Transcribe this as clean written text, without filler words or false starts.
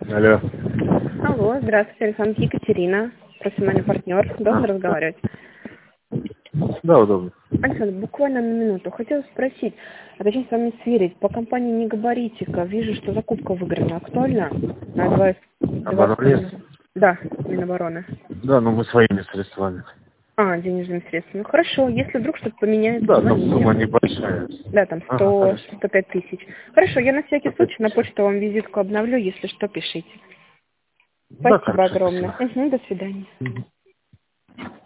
Алло. Алло, здравствуйте, Александр, Екатерина, профессиональный партнер. Удобно разговаривать? Да, удобно. Александр, буквально на минуту. Хотела спросить, а точнее с вами сверить. По компании Негабаритика вижу, что закупка выиграна. Актуальна? На 20. Оборонец? Да, Минобороны. Да, но мы своими средствами. Денежными средствами. Хорошо, если вдруг что-то поменяется, Да, но звоните. сумма небольшая. Да, там 105 тысяч. Хорошо, я на всякий 105 случай на тысяч. почту вам визитку обновлю, если что, пишите. Да, Спасибо хорошо, огромное. спасибо. До свидания.